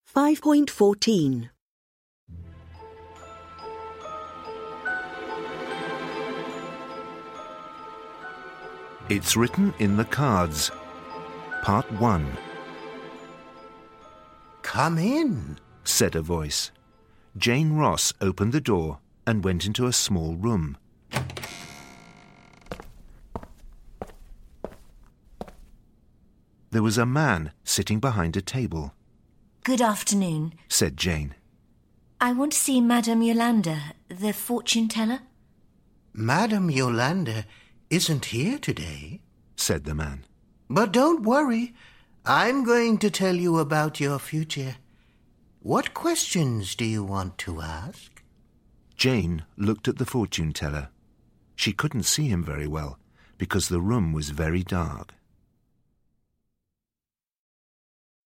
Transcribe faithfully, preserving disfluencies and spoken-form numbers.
five point fourteen. It's written in the cards. Part one. "Come in," said a voice. Jane Ross opened the door and went into a small room. There was a man sitting behind a table. "Good afternoon," said Jane. "I want to see Madame Yolanda, the fortune-teller." "Madame Yolanda isn't here today," said the man. "But don't worry. I'm going to tell you about your future. What questions do you want to ask?" Jane looked at the fortune-teller. She couldn't see him very well because the room was very dark.